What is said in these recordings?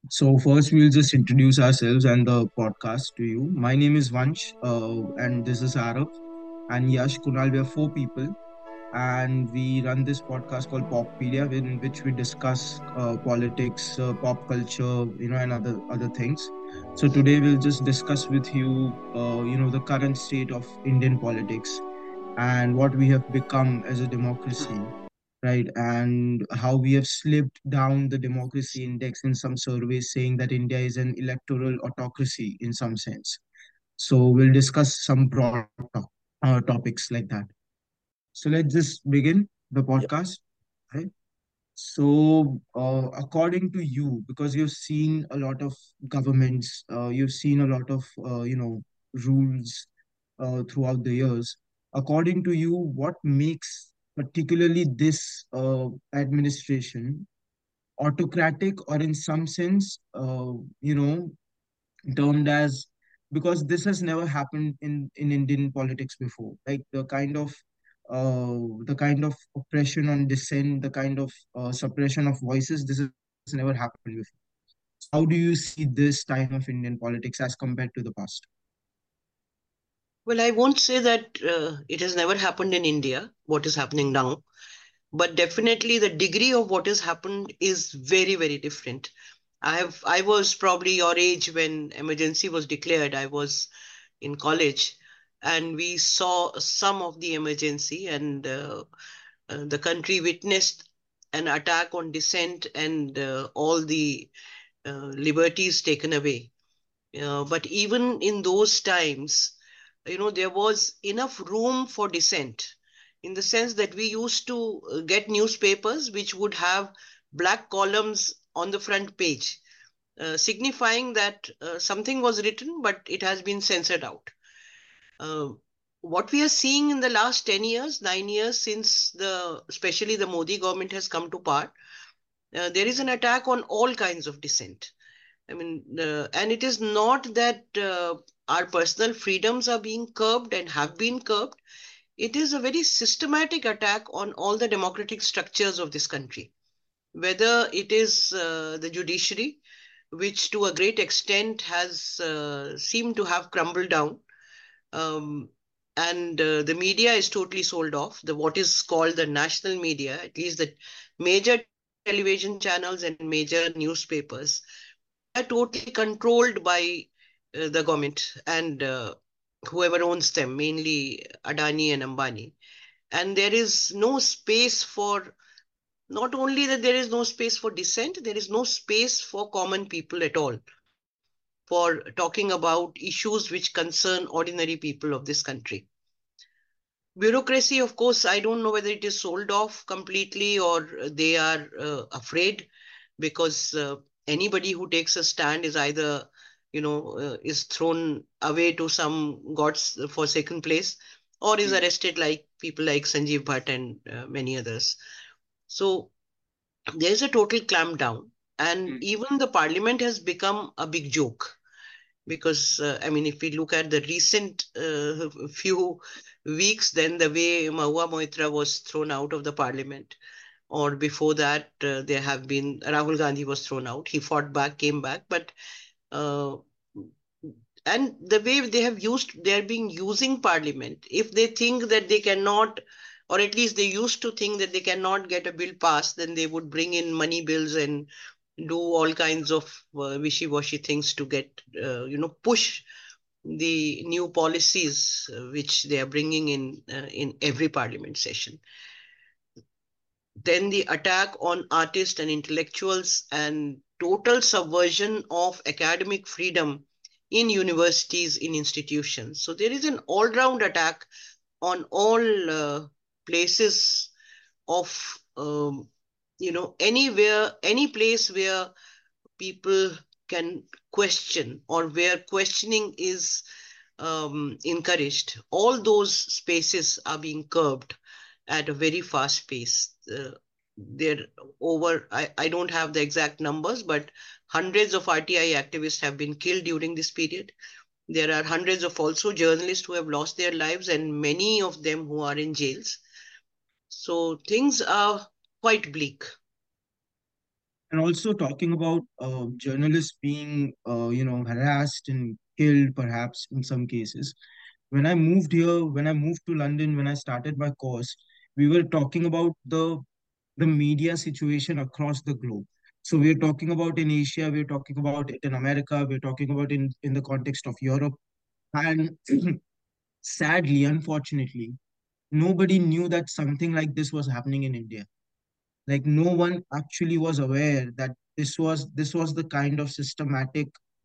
So first, we'll just introduce ourselves and the podcast to you. My name is Vansh, and this is Arav and Yash Kunal. We are four people, and we run this podcast called Poppedia, in which we discuss politics, pop culture, and other things. So today we'll just discuss with you, the current state of Indian politics and what we have become as a democracy, right? And how we have slipped down the democracy index in some surveys saying that India is an electoral autocracy in some sense. So we'll discuss some broad topics like that. So let's just begin the Yep. podcast, right? So, according to you, because you've seen a lot of governments, you've seen a lot of, rules throughout the years. According to you, what makes particularly this administration autocratic, or in some sense, termed as, because this has never happened in Indian politics before, like the kind of oppression on dissent, the kind of suppression of voices. This has never happened before. So how do you see this time of Indian politics as compared to the past? Well, I won't say that it has never happened in India, what is happening now, but definitely the degree of what has happened is very, very different. I was probably your age when emergency was declared. I was in college, and we saw some of the emergency, and the country witnessed an attack on dissent and all the liberties taken away. But even in those times, there was enough room for dissent, in the sense that we used to get newspapers which would have black columns on the front page, signifying that something was written, but it has been censored out. Uh, what we are seeing in the last 10 years, 9 years, since especially the Modi government has come to power, there is an attack on all kinds of dissent. I mean, and it is not that our personal freedoms are being curbed and have been curbed. It is a very systematic attack on all the democratic structures of this country, whether it is the judiciary, which to a great extent has seemed to have crumbled down, um, and the media is totally sold off. The what is called the national media, at least the major television channels and major newspapers, they are totally controlled by the government and whoever owns them, mainly Adani and Ambani. And there is no space for, not only that there is no space for dissent, there is no space for common people at all for talking about issues which concern ordinary people of this country. Bureaucracy, of course, I don't know whether it is sold off completely or they are afraid, because anybody who takes a stand is either, is thrown away to some god's forsaken place, or is Mm, arrested, like people like Sanjeev Bhatt and many others. So there's a total clampdown, and mm, even the parliament has become a big joke, because I mean, if we look at the recent few weeks, then the way Mahua Moitra was thrown out of the parliament, or before that, there have been Rahul Gandhi was thrown out. He fought back, came back, but uh, and the way they're being using parliament. If they think that they cannot, or at least they used to think that they cannot get a bill passed, then they would bring in money bills and do all kinds of wishy-washy things to get, push the new policies which they are bringing in every parliament session. Then the attack on artists and intellectuals and total subversion of academic freedom in universities, in institutions. So there is an all-round attack on all places of, anywhere, any place where people can question, or where questioning is encouraged. All those spaces are being curbed at a very fast pace. There over, I don't have the exact numbers, but hundreds of RTI activists have been killed during this period. There are hundreds of also journalists who have lost their lives, and many of them who are in jails. So things are quite bleak. And also talking about journalists being, harassed and killed, perhaps in some cases. When I moved here, when I moved to London, when I started my course, we were talking about the media situation across the globe. So we're talking about in Asia, we're talking about it in America, we're talking about in the context of Europe. And sadly, unfortunately, nobody knew that something like this was happening in India. Like no one actually was aware that this was the kind of systematic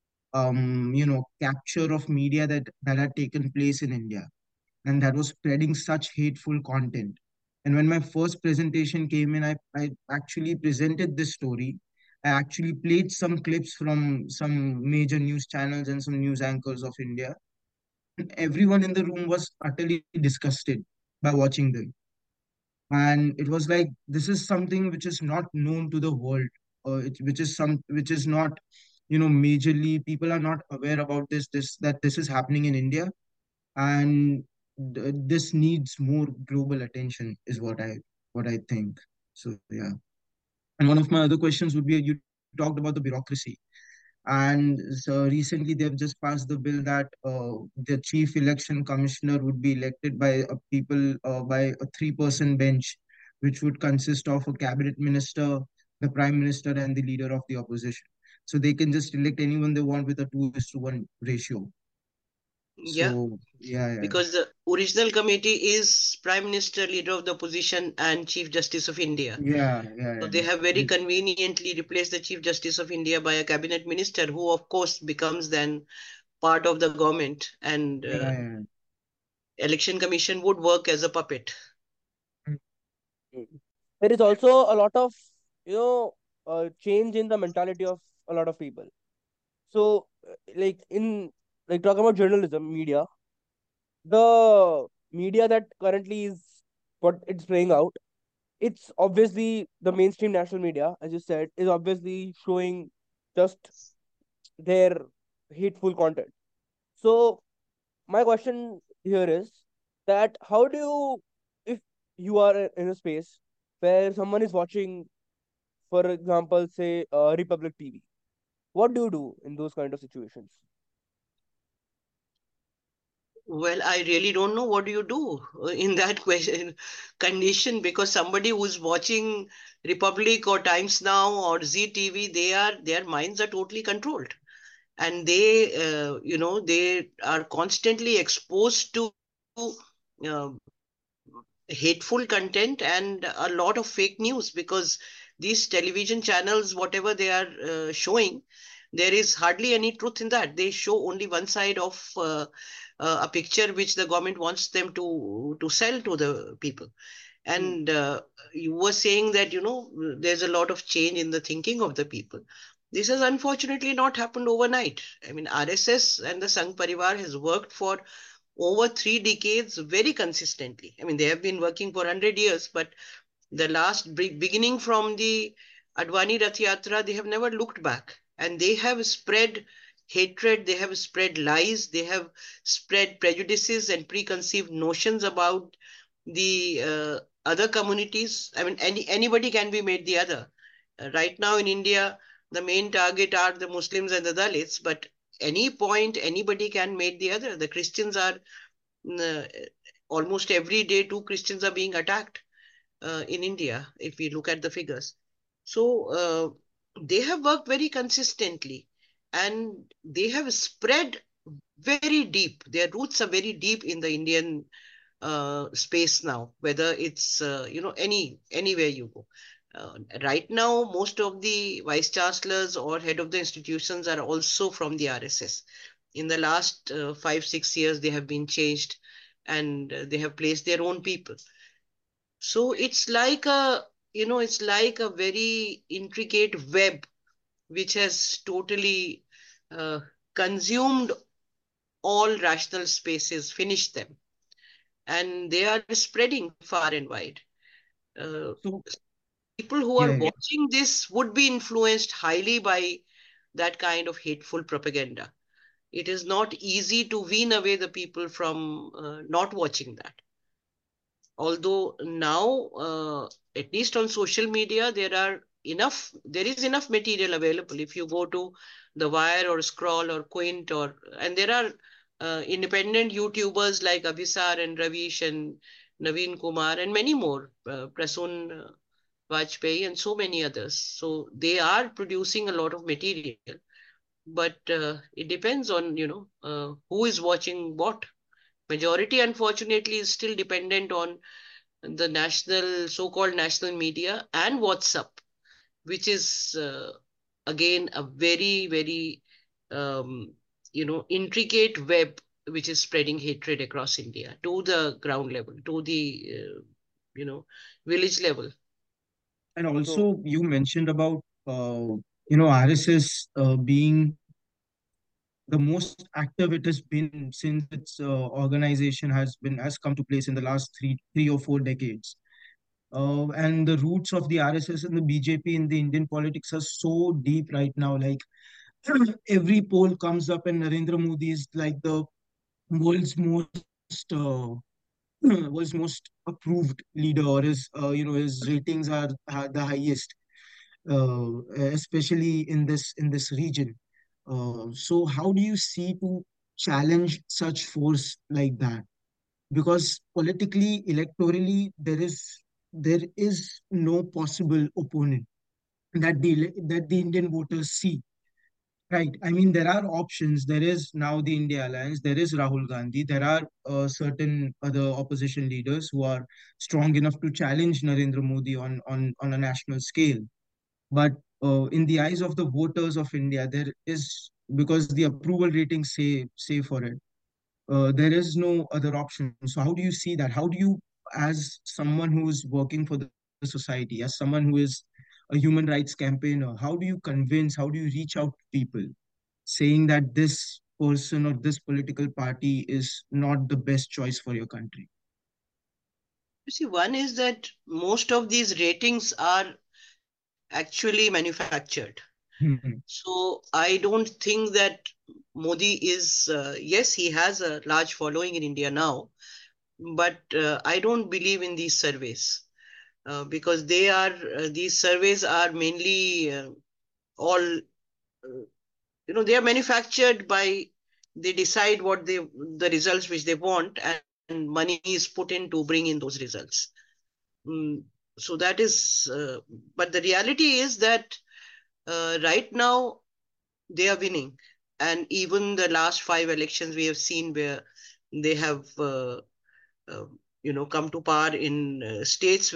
capture of media that had taken place in India, and that was spreading such hateful content. And when my first presentation came in, I actually presented this story. I actually played some clips from some major news channels and some news anchors of India. And everyone in the room was utterly disgusted by watching them. And it was like, this is something which is not known to the world, which is not, majorly people are not aware about that this is happening in India. And this needs more global attention is what I think. So yeah. And one of my other questions would be, you talked about the bureaucracy, and so recently they've just passed the bill that the chief election commissioner would be elected by a people by a three-person bench, which would consist of a cabinet minister, the prime minister, and the leader of the opposition. So they can just elect anyone they want with a 2:1 ratio. Yeah, So yeah, yeah, because the original committee is Prime Minister, Leader of the Opposition, and Chief Justice of India. yeah, yeah, So yeah. they have very conveniently replaced the Chief Justice of India by a cabinet minister, who of course becomes then part of the government, and Yeah, yeah. election commission would work as a puppet. Mm. There is also a lot of you know change in the mentality of a lot of people. So like in like talking about journalism, media, the media that currently is what it's playing out, it's obviously the mainstream national media, as you said, is obviously showing just their hateful content. So my question here is that how do you, if you are in a space where someone is watching, for example, say Republic TV, what do you do in those kind of situations? Well, I really don't know what do you do in that question condition, because somebody who's watching Republic or Times Now or ZTV, their minds are totally controlled, and they are constantly exposed to uh, hateful content and a lot of fake news, because these television channels, whatever they are showing, there is hardly any truth in that. They show only one side of a picture which the government wants them to sell to the people. Hmm. And you were saying that there's a lot of change in the thinking of the people. This has unfortunately not happened overnight. I mean, RSS and the Sangh Parivar has worked for over 3 decades very consistently. I mean, they have been working for 100 years, but the last beginning from the Advani Rath Yatra, they have never looked back. And they have spread hatred, they have spread lies, they have spread prejudices and preconceived notions about the other communities. I mean, anybody can be made the other. Right now in India, the main target are the Muslims and the Dalits, but any point anybody can make the other. The Christians are uh, almost every day, two Christians are being attacked in India, if we look at the figures. So they have worked very consistently, and they have spread very deep. Their roots are very deep in the Indian space now, whether it's anywhere you go. Right now, most of the vice chancellors or head of the institutions are also from the RSS. In the last 5 6 years, they have been changed, and they have placed their own people. So it's like a very intricate web which has totally uh, consumed all rational spaces, finished them, and they are spreading far and wide. Uh, So People who yeah, are yeah. watching this would be influenced highly by that kind of hateful propaganda. It is not easy to wean away the people from not watching that. Although now, at least on social media, there are there is enough material available. If you go to The Wire or Scroll or Quint, and there are independent YouTubers like Abhisar and Ravish and Naveen Kumar and many more, Prasun Vajpayee and so many others. So they are producing a lot of material, but it depends on, who is watching what. Majority, unfortunately, is still dependent on the so-called national media and WhatsApp, which is again a very, very, um, intricate web which is spreading hatred across India to the ground level, to the, you know, village level. And So also, you mentioned about RSS being the most active it has been since its organization has come to place in the last three or 4 decades. And the roots of the RSS and the BJP in the Indian politics are so deep right now. Like every poll comes up, and Narendra Modi is like the world's most world's most approved leader, or his ratings are the highest, especially in this region. So how do you see to challenge such force like that? Because politically, electorally, there is no possible opponent that the Indian voters see. Right. I mean, there are options. There is now the India Alliance. There is Rahul Gandhi. There are certain other opposition leaders who are strong enough to challenge Narendra Modi on a national scale. But in the eyes of the voters of India, there is, because the approval ratings say for it, there is no other option. So how do you see that? How do you, as someone who is working for the society, as someone who is a human rights campaigner, how do you convince, how do you reach out to people saying that this person or this political party is not the best choice for your country? You see, one is that most of these ratings are actually manufactured. Mhm. So I don't think that Modi is, yes, he has a large following in India now, but I don't believe in these surveys because these surveys are mainly all, they are manufactured by, they decide the results which they want, and money is put in to bring in those results. Mm, so that is, but the reality is that right now they are winning. And even the last five elections we have seen where they have, uh, come to power in states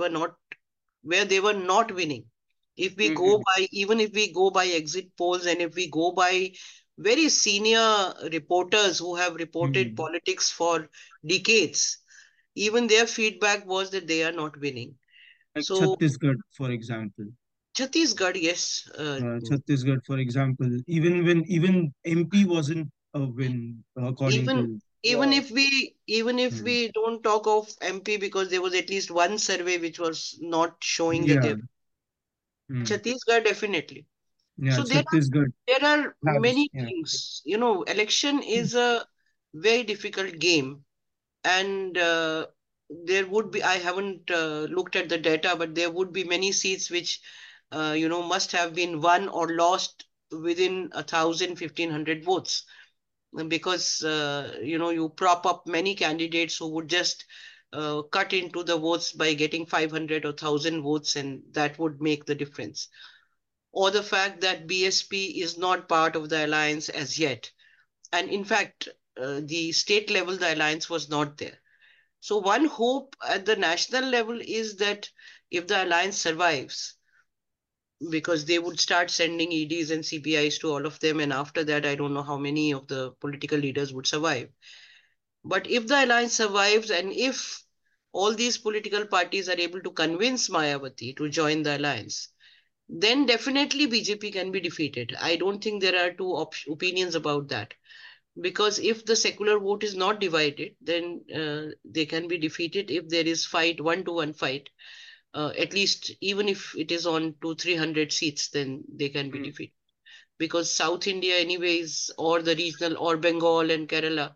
where they were not winning. If we go Mhm. by, even if we go by exit polls, and if we go by very senior reporters who have reported Mhm. politics for decades, even their feedback was that they are not winning. Like So Chhattisgarh, for example. Chhattisgarh, yes, Chhattisgarh, for example, even MP wasn't a win according even to. even yeah, if we even if Hmm. we don't talk of MP, because there was at least one survey which was not showing that Yeah. they, Hmm. Chhattisgarh definitely. Yeah, So Chhattisgarh there are has. many Yeah. things. Election is a very difficult game, and there would be. I haven't looked at the data, but there would be many seats which, must have been won or lost within 1,000, 1,500 votes, because you prop up many candidates who would just cut into the votes by getting 500 or 1,000 votes, and that would make the difference. Or the fact that BSP is not part of the alliance as yet. And in fact, the state level, the alliance was not there. So one hope at the national level is that if the alliance survives, because they would start sending EDs and CBIs to all of them, and after that, I don't know how many of the political leaders would survive. But if the alliance survives, and if all these political parties are able to convince Mayawati to join the alliance, then definitely BJP can be defeated. I don't think there are two opinions about that. Because if the secular vote is not divided, then they can be defeated if there is fight, 1-to-1 fight. At least, even if it is on 200-300 seats, then they can be Hmm. defeated. Because South India, anyways, or the regional, or Bengal and Kerala,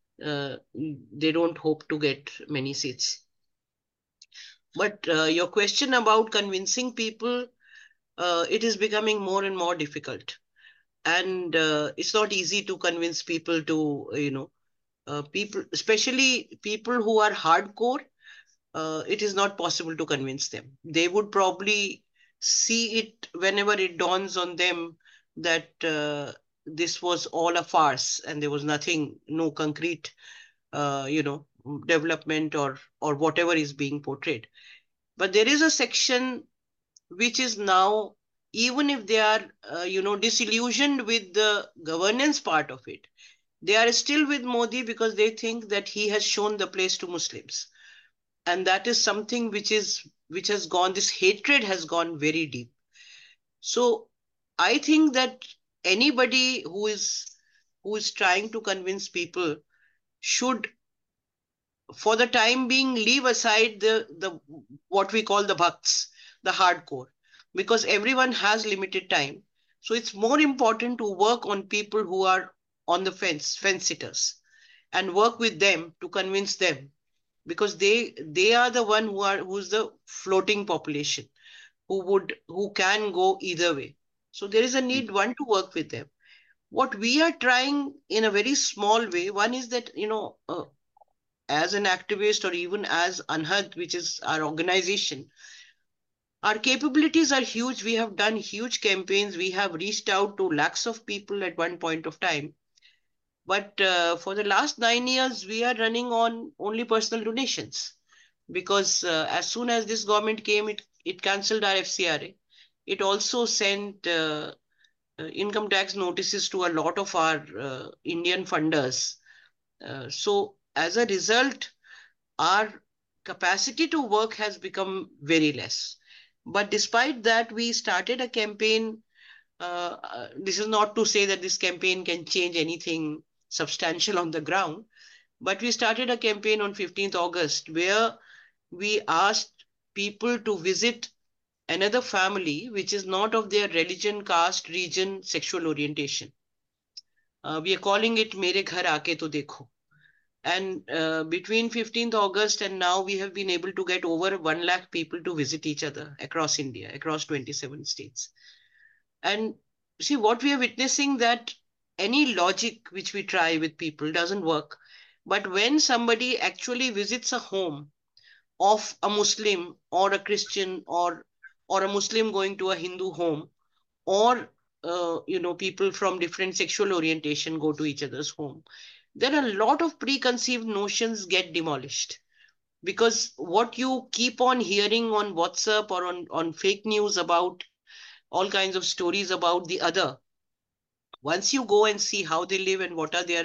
they don't hope to get many seats. But your question about convincing people, it is becoming more and more difficult. And it's not easy to convince people to, people, especially people who are hardcore, it is not possible to convince them. They would probably see it whenever it dawns on them that this was all a farce and there was nothing, no concrete, development or whatever is being portrayed. But there is a section which is now, even if they are, disillusioned with the governance part of it, they are still with Modi because they think that he has shown the place to Muslims, and that is something which has gone. This hatred has gone very deep. So I think that anybody who is trying to convince people should, for the time being, leave aside the what we call the bhakts, the hardcore, because everyone has limited time. So it's more important to work on people who are on the fence sitters, and work with them to convince them, because they are the one who's the floating population, who can go either way. So there is a need, one, to work with them. What we are trying in a very small way, one is that, as an activist, or even as Anhad, which is our organization, our capabilities are huge. We have done huge campaigns. We have reached out to lakhs of people at one point of time. But for the last 9 years, we are running on only personal donations, because as soon as this government came, it cancelled our FCRA. It also sent income tax notices to a lot of our Indian funders. So as a result, our capacity to work has become very less. But despite that, we started a campaign. This is not to say that this campaign can change anything substantial on the ground, but we started a campaign on 15th August where we asked people to visit another family which is not of their religion, caste, region, sexual orientation. We are calling it Mere Ghar Aake To Dekho. And between 15th August and now, we have been able to get over 1 lakh people to visit each other across India, across 27 states. And see, what we are witnessing, that any logic which we try with people doesn't work. But when somebody actually visits a home of a Muslim or a Christian, or a Muslim going to a Hindu home, or people from different sexual orientation go to each other's home, then a lot of preconceived notions get demolished. Because what you keep on hearing on WhatsApp or on fake news about all kinds of stories about the other, once you go and see how they live and what are their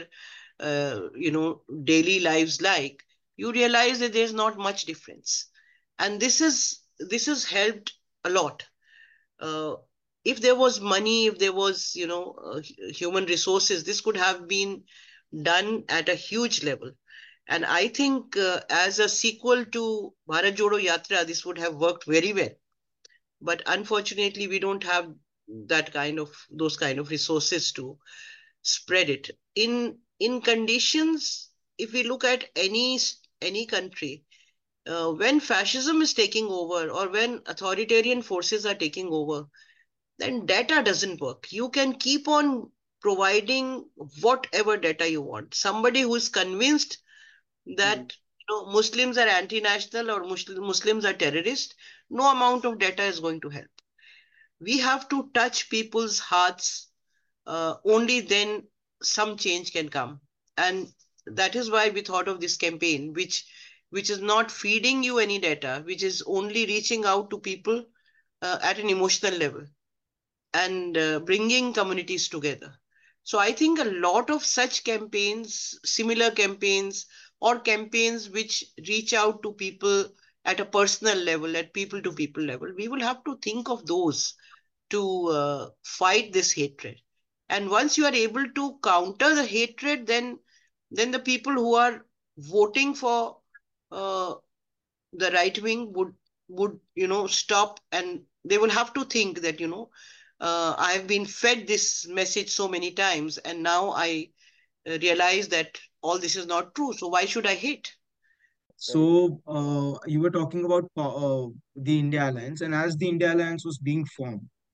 daily lives like, you realize that there's not much difference. And this has helped a lot. uh, if there was money, if there was human resources, this could have been done at a huge level. And I think as a sequel to Bharat Jodo Yatra, this would have worked very well. But unfortunately, we don't have those kind of resources to spread it in conditions. If we look at any country, when fascism is taking over, or when authoritarian forces are taking over, then data doesn't work. You can keep on providing whatever data you want. Somebody who is convinced Mm. that Muslims are anti-national, or Muslims are terrorists, no amount of data is going to help. We have to touch people's hearts. Only then some change can come. And that is why we thought of this campaign, which is not feeding you any data, which is only reaching out to people at an emotional level, and bringing communities together. So I think a lot of such campaigns, similar campaigns, or campaigns which reach out to people at a personal level, at people to people level, we will have to think of those to fight this hatred. And once you are able to counter the hatred, then the people who are voting for uh, the right wing would stop, and they will have to think that I have been fed this message so many times, and now I realize that all this is not true, so why should I hate? Very true. So you were talking about the India Alliance, and as the India Alliance was being formed,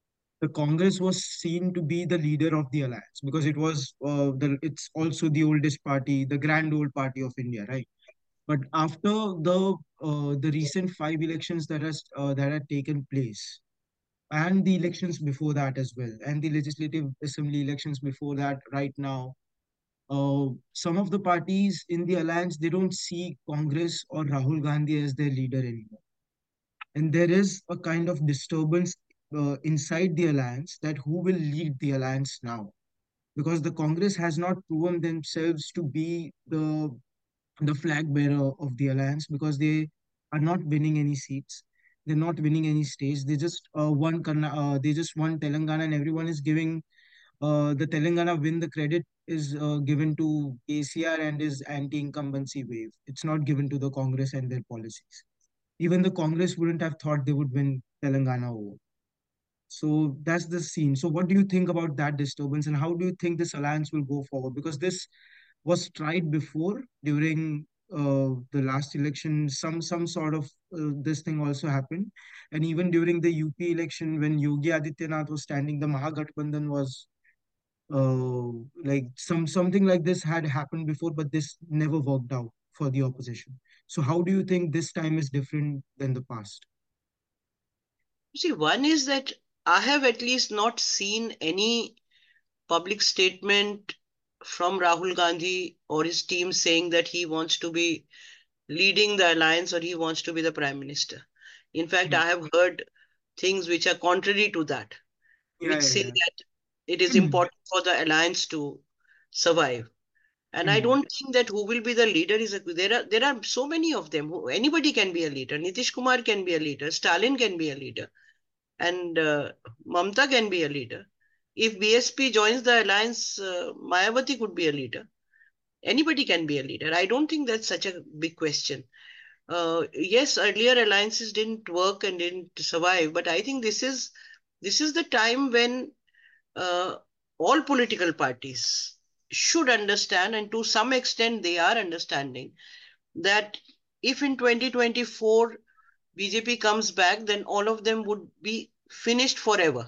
the Congress was seen to be the leader of the alliance because it's also the oldest party, the grand old party of India, right? But after the recent five elections that had taken place, and the elections before that as well, and the legislative assembly elections before that, right now, some of the parties in the alliance, they don't see Congress or Rahul Gandhi as their leader anymore, and there is a kind of disturbance inside the alliance that who will lead the alliance now, because the Congress has not proven themselves to be the flag bearer of the alliance, because they are not winning any seats. They're not winning any states. They just won Telangana, and everyone is giving the Telangana win. The credit is given to KCR and his anti-incumbency wave. It's not given to the Congress and their policies. Even the Congress wouldn't have thought they would win Telangana over. So that's the scene. So what do you think about that disturbance, and how do you think this alliance will go forward? Because this was tried before during the last election. Some sort of this thing also happened, and even during the UP election when Yogi Adityanath was standing, the Mahagathbandhan was uh, like something like this had happened before, but this never worked out for the opposition. So how do you think this time is different than the past? See, one is that I have at least not seen any public statement from Rahul Gandhi or his team saying that he wants to be leading the alliance or he wants to be the prime minister. In fact, Hmm. I have heard things which are contrary to that, Yeah, which yeah, say yeah. that it is Hmm. important for the alliance to survive. And I Hmm. don't think that who will be the leader is there are so many of them. Anybody can be a leader. Nitish Kumar can be a leader. Stalin can be a leader, and Mamta can be a leader. If BSP joins the alliance, Mayawati could be a leader. Anybody can be a leader. I don't think that's such a big question. Yes, earlier alliances didn't work and didn't survive, but I think this is the time when uh, all political parties should understand, and to some extent they are understanding, that if in 2024 BJP comes back, then all of them would be finished forever.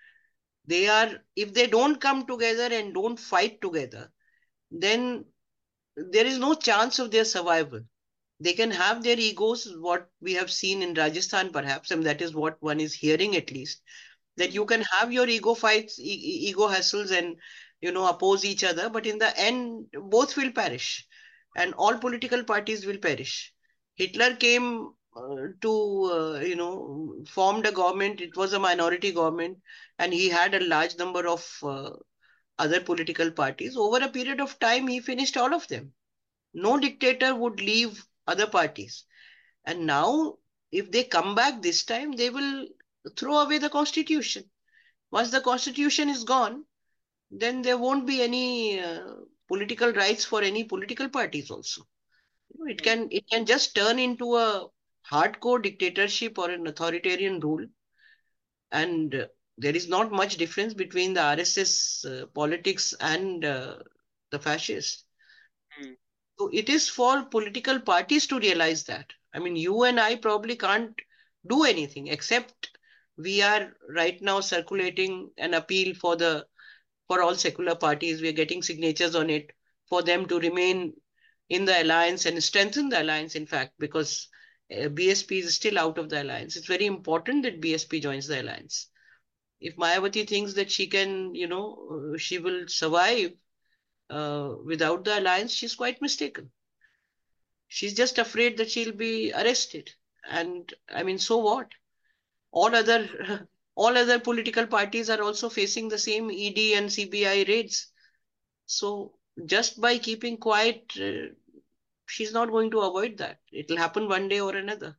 If they don't come together and don't fight together, then there is no chance of their survival. They can have their egos, what we have seen in Rajasthan, perhaps, and that is what one is hearing at least, that you can have your ego fights, ego hassles, and oppose each other, but in the end, both will perish, and all political parties will perish. Hitler came to formed a government. It was a minority government, and he had a large number of other political parties. Over a period of time, he finished all of them. No dictator would leave other parties. And now, if they come back this time, they will throw away the constitution. Once the constitution is gone, then there won't be any political rights for any political parties also. It can just turn into a hardcore dictatorship or an authoritarian rule, and there is not much difference between the RSS politics and the fascists. Hmm. So it is for political parties to realize that. I mean, you and I probably can't do anything except we are right now circulating an appeal for all secular parties. We are getting signatures on it for them to remain in the alliance and strengthen the alliance, in fact, because BSP is still out of the alliance. It's very important that BSP joins the alliance. If Mayawati thinks that she can, she will survive without the alliance, she's quite mistaken. She's just afraid that she'll be arrested. And I mean, so what? All other all other political parties are also facing the same ED and CBI raids. So just by keeping quiet, she's not going to avoid that. It'll happen one day or another.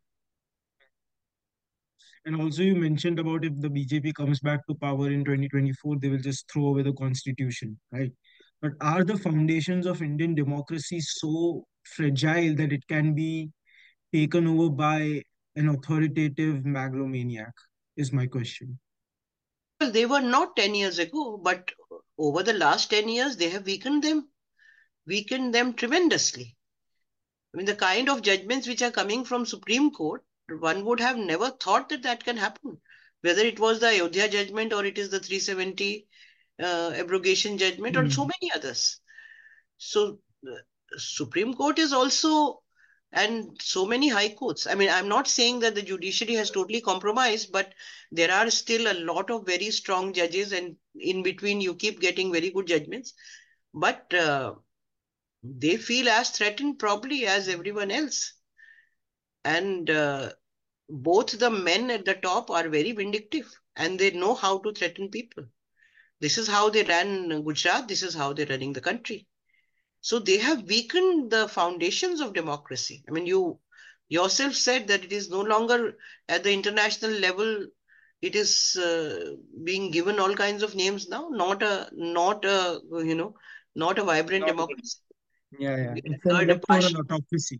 And also, you mentioned about if the BJP comes back to power in 2024, they will just throw away the constitution, right? But are the foundations of Indian democracy so fragile that it can be taken over by an authoritative megalomaniac? Is my question. Well, they were not 10 years ago, but over the last 10 years, they have weakened them tremendously. I mean, the kind of judgments which are coming from Supreme Court, one would have never thought that that can happen. whether it was the Ayodhya judgment or it is the 370 abrogation judgment or so Hmm. many others. So Supreme Court is also, and so many high courts. I mean, I'm not saying that the judiciary has totally compromised, but there are still a lot of very strong judges, and in between you keep getting very good judgments. But they feel as threatened probably as everyone else. And both the men at the top are very vindictive and they know how to threaten people. This is how they ran Gujarat. This is how they're running the country. So they have weakened the foundations of democracy. I mean, you yourself said that it is no longer at the international level. It is being given all kinds of names now. Not a vibrant Not democracy. Yeah, yeah. We It's an had a electoral partial autocracy.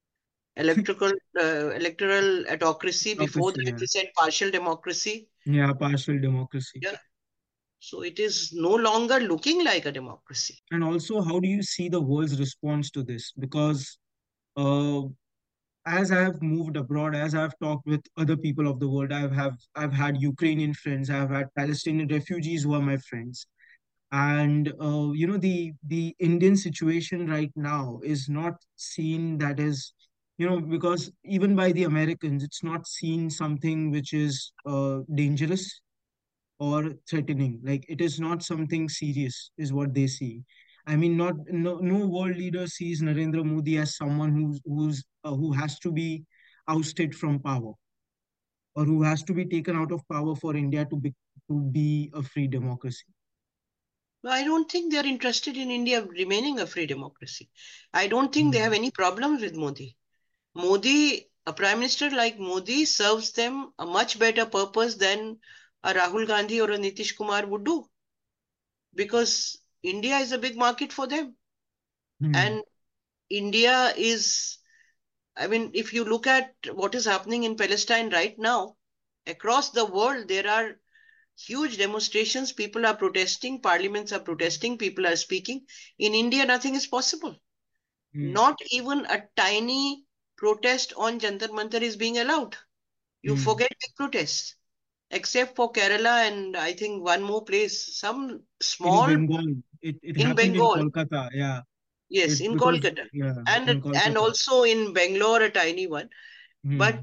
electoral autocracy. Before Autocracy, that, yeah. we said partial democracy. Yeah, partial democracy. Yeah. So it is no longer looking like a democracy. And also, how do you see the world's response to this? Because uh, as I have moved abroad, as I've talked with other people of the world, I've had Ukrainian friends, I've had Palestinian refugees who are my friends. And the Indian situation right now is not seen that is, because even by the Americans, it's not seen something which is dangerous or threatening. Like it is not something serious, is what they see. I mean, not no world leader sees Narendra Modi as someone who has to be ousted from power, or who has to be taken out of power for India to be a free democracy. I don't think they're interested in India remaining a free democracy. I don't think they have Hmm. any problems with Modi. A prime minister like Modi serves them a much better purpose than a Rahul Gandhi or a Nitish Kumar would do because India is a big market for them. Hmm. And India is, I mean, if you look at what is happening in Palestine right now, across the world, there are huge demonstrations. People are protesting, parliaments are protesting, people are speaking. In India, nothing is possible. Hmm. Not even a tiny protest on Jantar Mantar is being allowed. You Hmm. forget big protests, except for Kerala and I think one more place, some In small Bengal, it in happened in Bengal. Kolkata. Yeah, Yes, it in because Kolkata, yeah, in and Kolkata. also in Bangalore, a tiny one. But Hmm.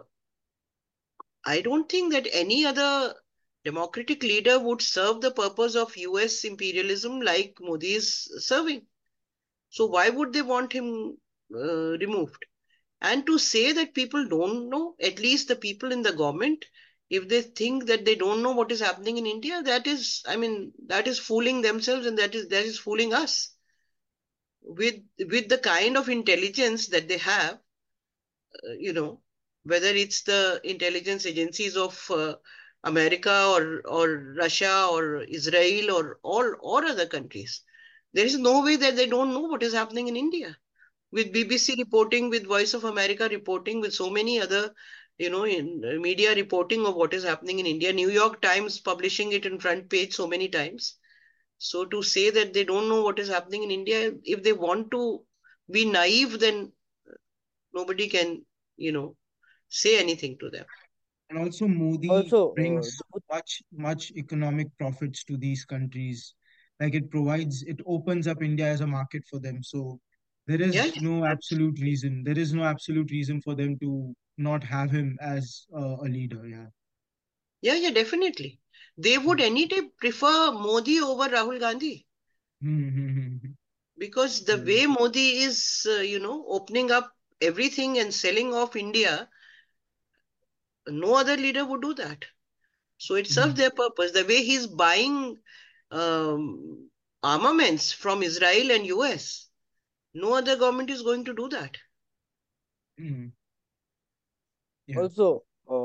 I don't think that any other democratic leader would serve the purpose of US imperialism like Modi is serving. So why would they want him removed? And to say that people don't know, at least the people in the government, if they think that they don't know what is happening in India, that is, I mean, that is fooling themselves and that is fooling us. With the kind of intelligence that they have, you know, whether it's the intelligence agencies of America or Russia or Israel or other countries, there is no way that they don't know what is happening in India. With BBC reporting, with Voice of America reporting, with so many other, in media reporting of what is happening in India, New York Times publishing it in front page so many times. So to say that they don't know what is happening in India, if they want to be naive, then nobody can, you know, say anything to them. And also, Modi Also, brings much economic profits to these countries. Like it opens up India as a market for them. So there Yeah, is yeah, no absolute reason. There is no absolute reason for them to not have him as a leader. Yeah. yeah, yeah, definitely. They would any day prefer Modi over Rahul Gandhi Hmm. because the Yeah. way Modi is, opening up everything and selling off India, no other leader would do that. So it serves Mhm. their purpose. The way he's buying um, armaments from Israel and US, no other government is going to do that. Mhm. Yeah. also,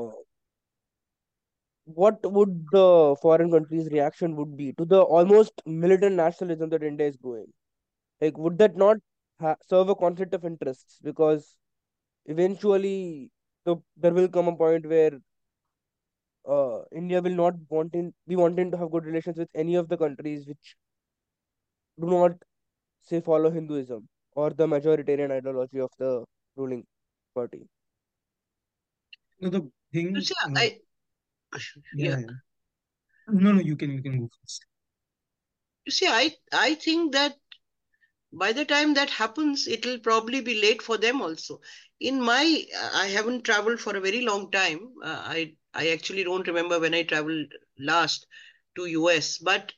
what would the foreign countries' reaction would be to the almost militant nationalism that India is going? Like, would that not serve a conflict of interests? Because eventually, there will come a point where India will not be wanting to have good relations with any of the countries which do not say follow Hinduism or the majoritarian ideology of the ruling party. No, the You thing. see, Yeah. Yeah, yeah. No, no, you can go first. You see, I think that by the time that happens, it'll probably be late for them also. In my, I haven't traveled for a very long time. I actually don't remember when I traveled last to US, but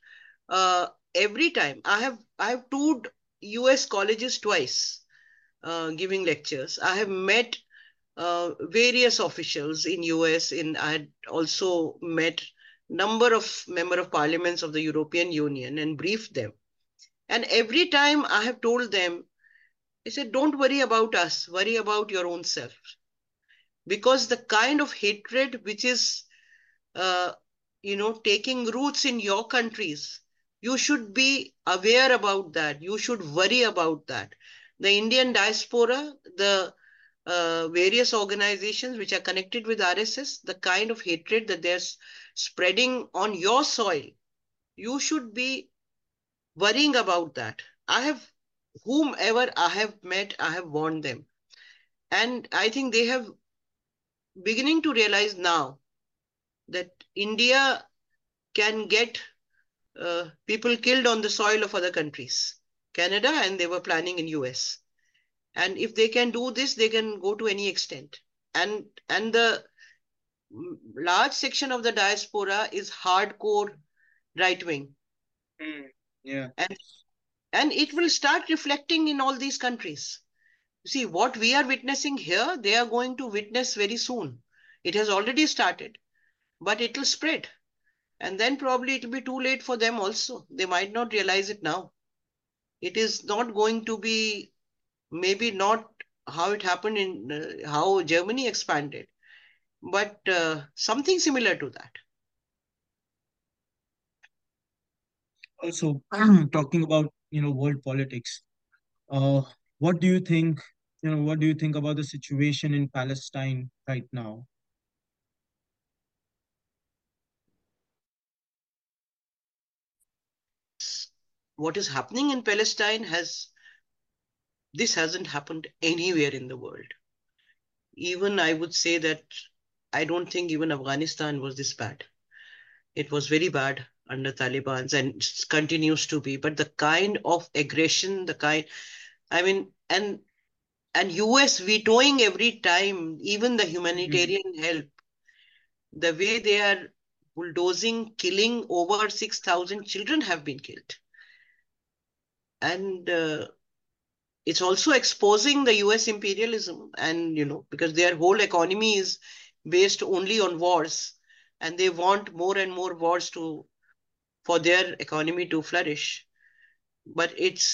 every time I have toured US colleges twice, giving lectures. I have met various officials in US. I had also met number of member of parliaments of the European Union and briefed them. And every time I have told them, I said, don't worry about us, worry about your own self. Because the kind of hatred which is, uh, taking roots in your countries, you should be aware about that. You should worry about that. The Indian diaspora, the various organizations which are connected with RSS, the kind of hatred that they're spreading on your soil, you should be worrying about that. I have, whomever I have met, I have warned them. And I think they have beginning to realize now that India can get people killed on the soil of other countries, Canada, and they were planning in US. And if they can do this, they can go to any extent. And the large section of the diaspora is hardcore right wing, Mm, yeah. and and it will start reflecting in all these countries. See, what we are witnessing here, they are going to witness very soon. It has already started, but it will spread. And then probably it will be too late for them also. They might not realize it now. It is not going to be, maybe not how it happened in how Germany expanded, but something similar to that. Also, talking about, world politics, uh, what do you think, what do you think about the situation in Palestine right now? What is happening in Palestine this hasn't happened anywhere in the world. Even I would say that I don't think even Afghanistan was this bad. It was very bad under Taliban's and continues to be. But the kind of aggression, I mean, and US vetoing every time, even the Mhm. humanitarian help, the way they are bulldozing, killing over 6,000 children have been killed. And it's also exposing the US imperialism. And, because their whole economy is based only on wars, and they want more and more wars for their economy to flourish. But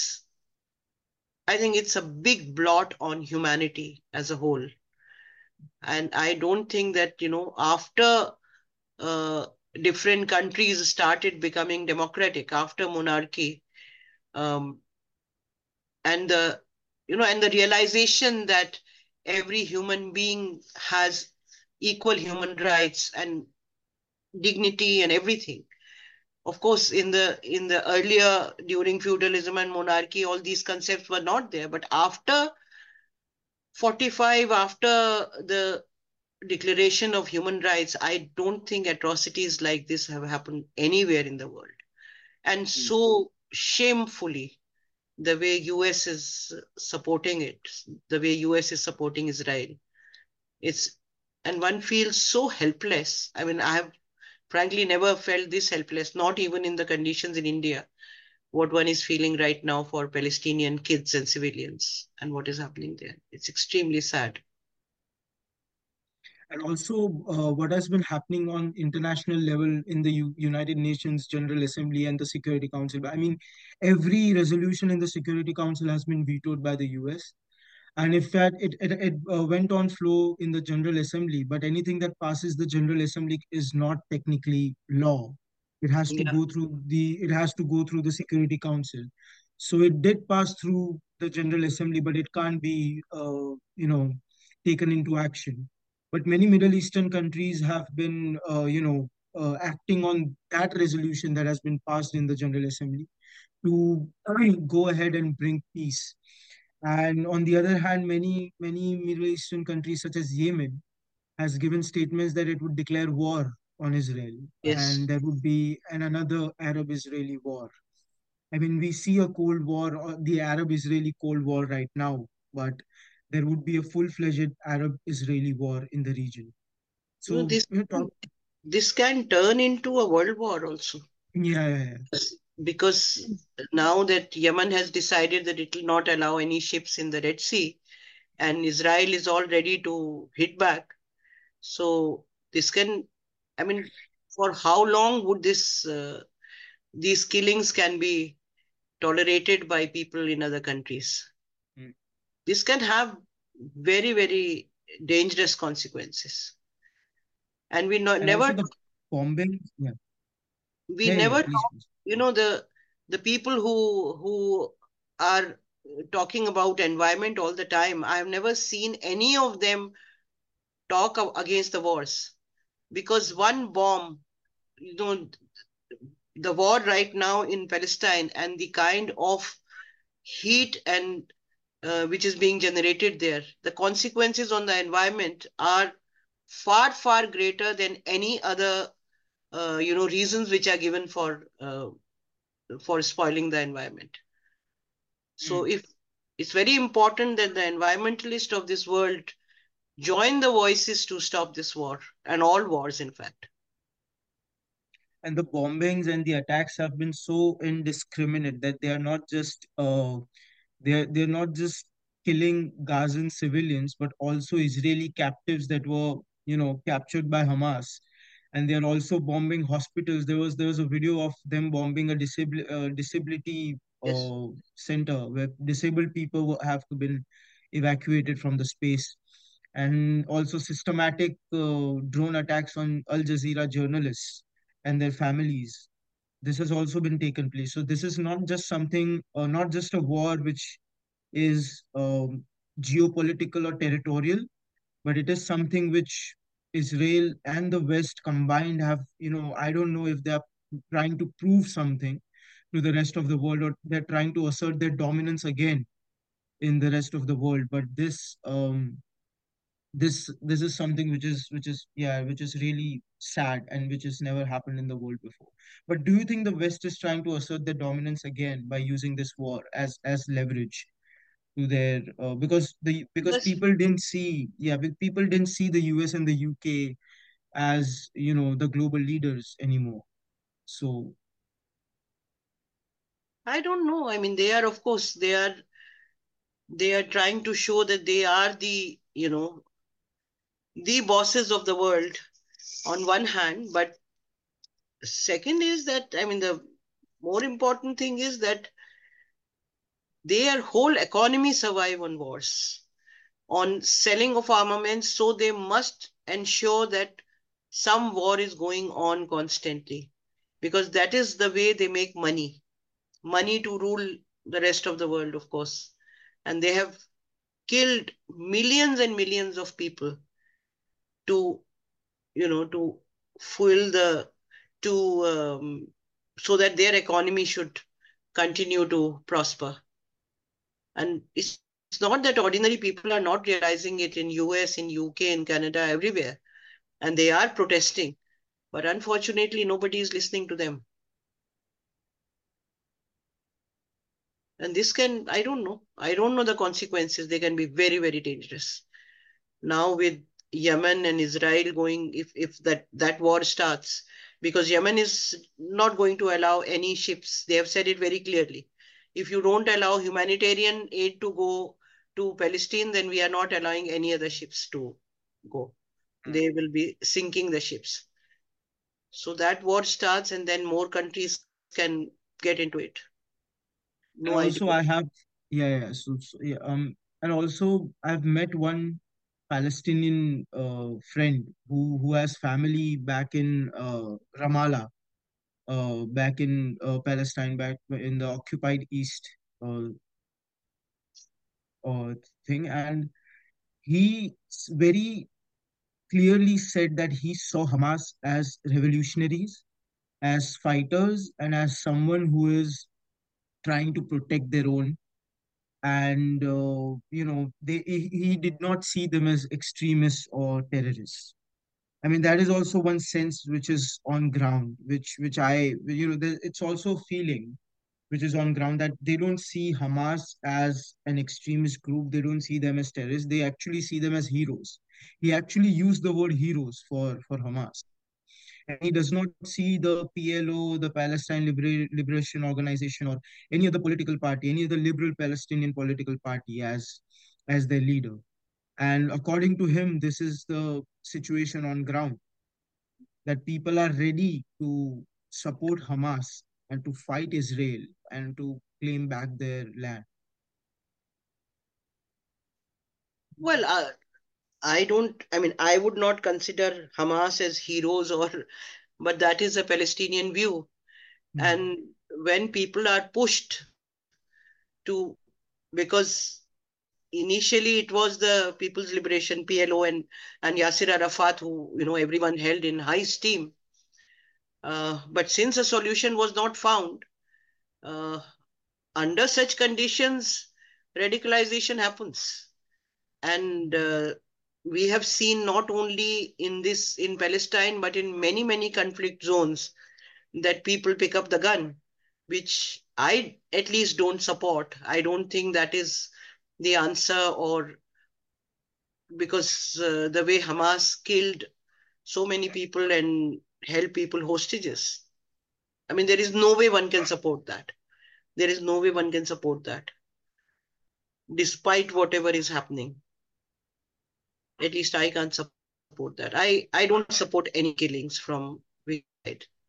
I think it's a big blot on humanity as a whole. And I don't think that, after uh, different countries started becoming democratic after monarchy, um, and the realization that every human being has equal human rights and dignity and everything. Of course, in the earlier, during feudalism and monarchy, all these concepts were not there. But after 45, after the declaration of human rights, I don't think atrocities like this have happened anywhere in the world. And Mm. so shamefully, the way US is supporting it, the way US is supporting Israel. It's and one feels so helpless. I mean, I have frankly never felt this helpless, not even in the conditions in India, what one is feeling right now for Palestinian kids and civilians and what is happening there. It's extremely sad. And also, what has been happening on international level in the United Nations General Assembly and the Security Council. I mean, every resolution in the Security Council has been vetoed by the US. And in fact, it went on flow in the General Assembly, but anything that passes the General Assembly is not technically law. Yeah. It has to go through the Security Council. So it did pass through the General Assembly, but it can't be, taken into action. But many Middle Eastern countries have been, acting on that resolution that has been passed in the General Assembly to go ahead and bring peace. And on the other hand, many Middle Eastern countries such as Yemen has given statements that it would declare war on Israel, Yes. and there would be another Arab-Israeli war. I mean, we see a Cold War, or the Arab-Israeli Cold War right now, but there would be a full-fledged Arab-Israeli war in the region. You know, So, talk. this can turn into a world war also. Yeah, yeah, yeah. Because now that Yemen has decided that it will not allow any ships in the Red Sea, and Israel is all ready to hit back. So this can, I mean, for how long would these killings can be tolerated by people in other countries? Mm. This can have very, very dangerous consequences. And And also never, the bombing. Yeah, we yeah, yeah, yeah. never Please, talk, please. the people who are talking about environment all the time. I have never seen any of them talk against the wars, because one bomb, you know, the war right now in Palestine and the kind of heat and which is being generated there, the consequences on the environment are far, far greater than any other, reasons which are given for spoiling the environment. So Mm. if it's very important that the environmentalists of this world join the voices to stop this war and all wars, in fact. And the bombings and the attacks have been so indiscriminate that they are not just they're not just killing Gazan civilians, but also Israeli captives that were, captured by Hamas. And they're also bombing hospitals. There was a video of them bombing a disability Yes. center where disabled people have to been evacuated from the space. And also systematic drone attacks on Al Jazeera journalists and their families. This has also been taken place. So this is not just something, not just a war which is geopolitical or territorial, but it is something which Israel and the West combined have, I don't know if they're trying to prove something to the rest of the world, or they're trying to assert their dominance again in the rest of the world. But this is something which is really sad, and which has never happened in the world before. But do you think the West is trying to assert their dominance again by using this war as leverage to their because Yes. people didn't see the US and the UK as the global leaders anymore. So I don't know. I mean, they are, of course, they are trying to show that they are the bosses of the world on one hand, but second is that, I mean, the more important thing is that their whole economy survive on wars, on selling of armaments, so they must ensure that some war is going on constantly, because that is the way they make money to rule the rest of the world, of course. And they have killed millions and millions of people to, to fuel the, to, so that their economy should continue to prosper. And it's not that ordinary people are not realizing it in US, in UK, in Canada, everywhere. And they are protesting. But unfortunately, nobody is listening to them. And this can, I don't know. I don't know the consequences. They can be very, very dangerous. Now with Yemen and Israel going, if that war starts, because Yemen is not going to allow any ships. They have said it very clearly. If you don't allow humanitarian aid to go to Palestine, then we are not allowing any other ships to go. They will be sinking the ships. So that war starts, and then more countries can get into it. No and idea. also I have yeah, and also I've met one Palestinian friend who has family back in Ramallah, back in Palestine, back in the occupied East uh, thing. And very clearly said that he saw Hamas as revolutionaries, as fighters, and as someone who is trying to protect their own. And he did not see them as extremists or terrorists. I mean, that is also one sense which is on ground, which it's also a feeling which is on ground, that they don't see Hamas as an extremist group. They don't see them as terrorists. They actually see them as heroes. He actually used the word heroes for Hamas. And he does not see the PLO, the Palestine Liberation Organization, or any other political party, any other liberal Palestinian political party as their leader. And according to him, this is the situation on ground, that people are ready to support Hamas and to fight Israel and to claim back their land. Well, I mean, I would not consider Hamas as heroes or, but that is a Palestinian view. Mm. And when people are pushed to, because initially it was the People's Liberation, PLO, and Yasser Arafat, who, everyone held in high esteem. But since a solution was not found, uh, under such conditions, radicalization happens. And we have seen not only in Palestine, but in many conflict zones, that people pick up the gun, which I at least don't support. I don't think that is the answer, or because the way Hamas killed so many people and held people hostages. I mean, there is no way one can support that. There is no way one can support that, despite whatever is happening. At least I can't support that. I don't support any killings from which side.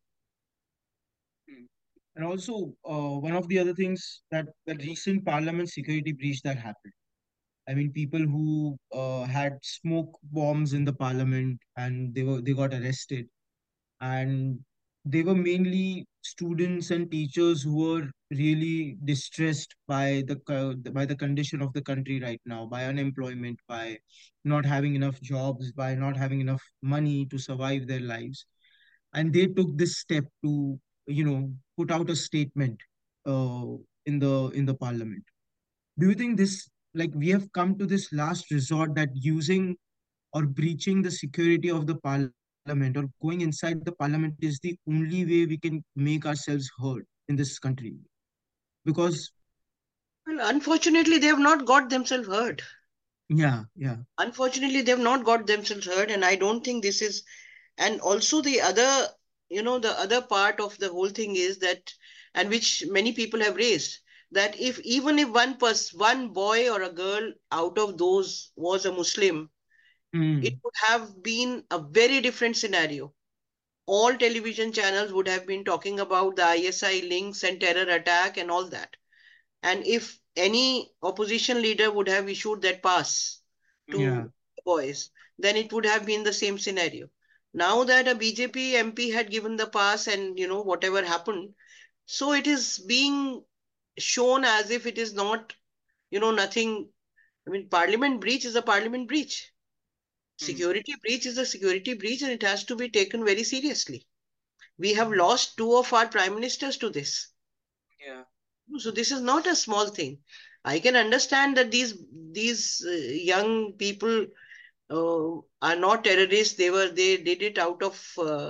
Mm. And also, one of the other things, that the recent parliament security breach that happened. I mean, people who had smoke bombs in the parliament, and they got arrested, and they were mainly students and teachers who were really distressed by by the condition of the country right now, by unemployment, by not having enough jobs, by not having enough money to survive their lives. And they took this step to, put out a statement uh, in the parliament. Do you think this, like, we have come to this last resort, that using or breaching the security of the parliament, or going inside the parliament, is the only way we can make ourselves heard in this country? Because, Well, unfortunately, they have not got themselves heard. yeah, yeah. Unfortunately, they have not got themselves heard, and I don't think this is. And also the other, the other part of the whole thing is that, and which many people have raised, that if even if one boy or a girl out of those was a Muslim, it Mm, would have been a very different scenario. All television channels would have been talking about the ISI links and terror attack and all that. And if any opposition leader would have issued that pass yeah. to boys, then it would have been the same scenario. Now that a BJP MP had given the pass, and whatever happened, so it is being shown as if it is not, nothing. I mean, parliament breach is a parliament breach. Mm, Security breach is a security breach, and it has to be taken very seriously. We have lost two of our prime ministers to this. yeah. So this is not a small thing. I can understand that these young people are not terrorists. They did it out of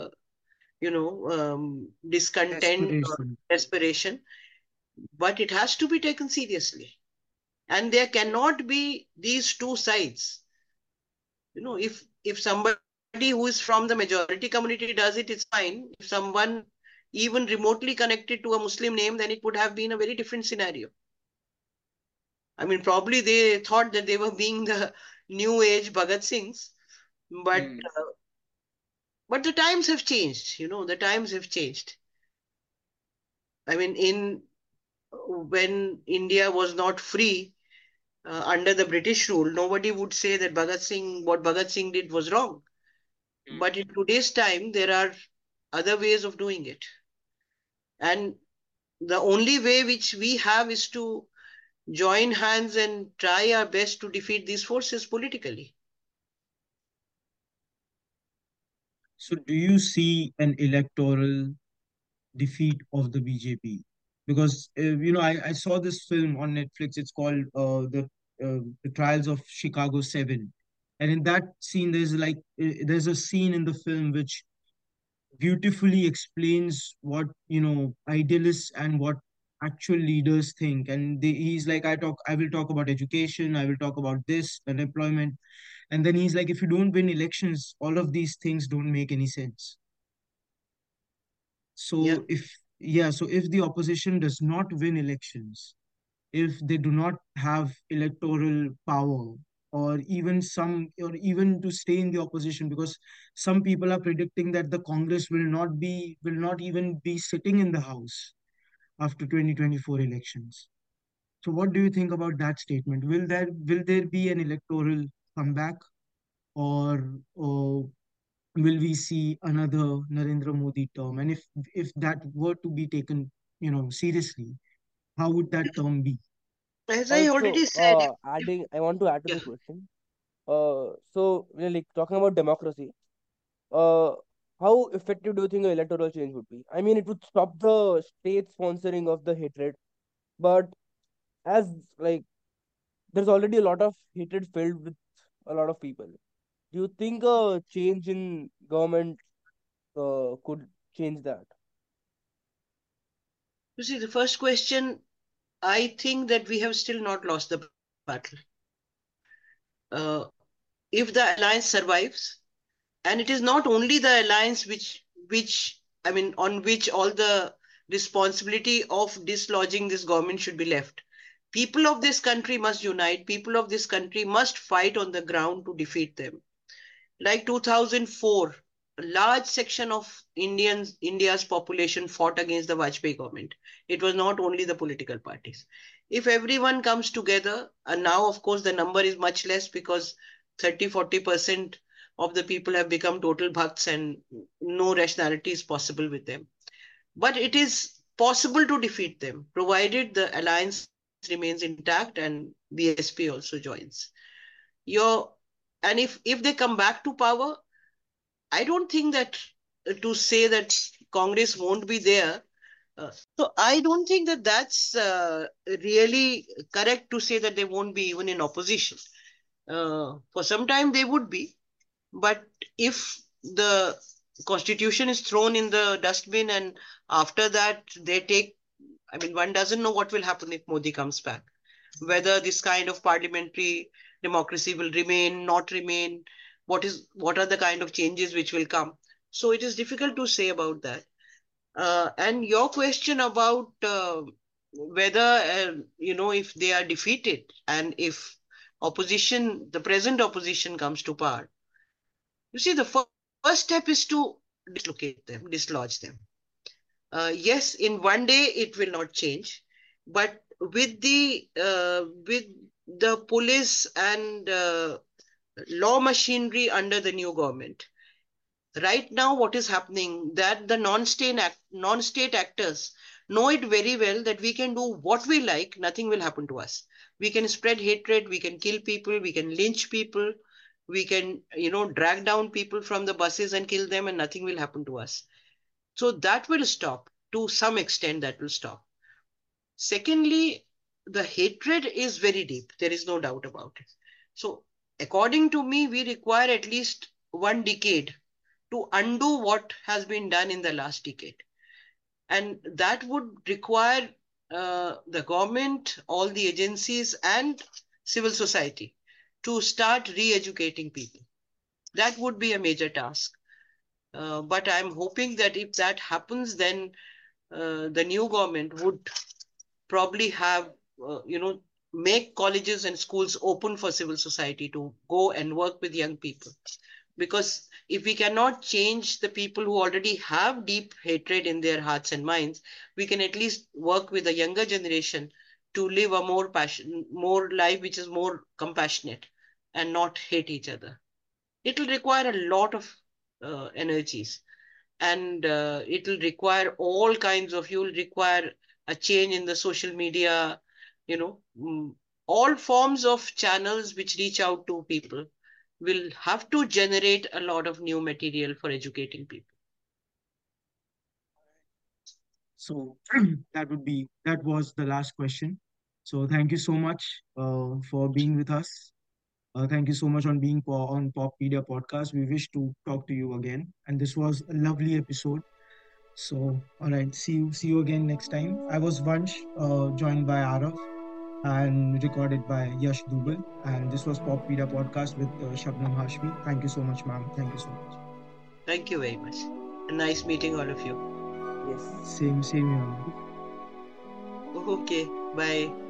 discontent or Desperation. desperation, but it has to be taken seriously. And there cannot be these two sides. If somebody who is from the majority community does it, it's fine. If someone even remotely connected to a Muslim name, then it would have been a very different scenario. I mean, probably they thought that they were being the new age Bhagat Singhs, but Mm, the times have changed. The times have changed. I mean, in when India was not free under the British rule, nobody would say that what Bhagat Singh did was wrong. mm. But in today's time, there are other ways of doing it, and the only way which we have is to join hands and try our best to defeat these forces politically. So, do you see an electoral defeat of the BJP? Because, I saw this film on Netflix. It's called the Trials of Chicago 7. And in that scene, there's a scene in the film which beautifully explains what idealists and what actual leaders think. And he's like, I will talk about education, I will talk about this unemployment, and then he's like, if you don't win elections, all of these things don't make any sense. Yeah. So if the opposition does not win elections, if they do not have electoral power, or even to stay in the opposition, because some people are predicting that the Congress will not even be sitting in the house after 2024 elections. So what do you think about that statement? Will there be an electoral comeback, or will we see another Narendra Modi term? And if that were to be taken, seriously, how would that term be? As I already Also, said, I want to add to yeah. this question. So we're like talking about democracy. Uh, how effective do you think an electoral change would be? I mean, it would stop the state sponsoring of the hatred, but as like there's already a lot of hatred filled with a lot of people. Do you think a change in government could change that? You see, the first question, I think that we have still not lost the battle. Uh, if the alliance survives, and it is not only the alliance which I mean on which all the responsibility of dislodging this government should be left. People of this country must unite. People of this country must fight on the ground to defeat them. Like 2004, a large section of India's population fought against the Vajpayee government. It was not only the political parties. If everyone comes together, and now of course the number is much less because 30-40% of the people have become total bhakts and no rationality is possible with them. But it is possible to defeat them provided the alliance remains intact and BSP also joins. Your and if they come back to power, I don't think that to say that Congress won't be there. So I don't think that that's really correct to say that they won't be even in opposition. For some time they would be, but if the constitution is thrown in the dustbin and after that they take, I mean, one doesn't know what will happen if Modi comes back, whether this kind of parliamentary democracy will remain, not remain, what are the kind of changes which will come. So it is difficult to say about that. And your question about whether if they are defeated and if opposition, the present opposition comes to power, you see, the first step is to dislocate them, dislodge them. Yes, in one day it will not change, but with the police and law machinery under the new government, right now what is happening that the non-state actors know it very well that we can do what we like, nothing will happen to us. We can spread hatred, we can kill people, we can lynch people, we can drag down people from the buses and kill them and nothing will happen to us. So that will stop to some extent, that will stop. Secondly, the hatred is very deep, there is no doubt about it. So according to me, we require at least 1 decade to undo what has been done in the last decade. And that would require the government, all the agencies, and civil society to start re educating people. That would be a major task. But I'm hoping that if that happens, then the new government would probably have, make colleges and schools open for civil society to go and work with young people. Because if we cannot change the people who already have deep hatred in their hearts and minds, we can at least work with the younger generation to live a more life which is more compassionate and not hate each other. It will require a lot of energies, and it will require all kinds of, you will require a change in the social media, you know mm, all forms of channels which reach out to people will have to generate a lot of new material for educating people. So that was the last question. So thank you so much for being with us. Thank you so much on being on Poppedia podcast. We wish to talk to you again, and this was a lovely episode. So, all right, see you again next time. I was Vansh, joined by Arav, and recorded by Yash Dubal. And this was Poppedia podcast with Shabnam Hashmi. Thank you so much, ma'am. Thank you so much. Thank you very much. Nice meeting all of you. Yes. Same here, ma'am. Okay, bye.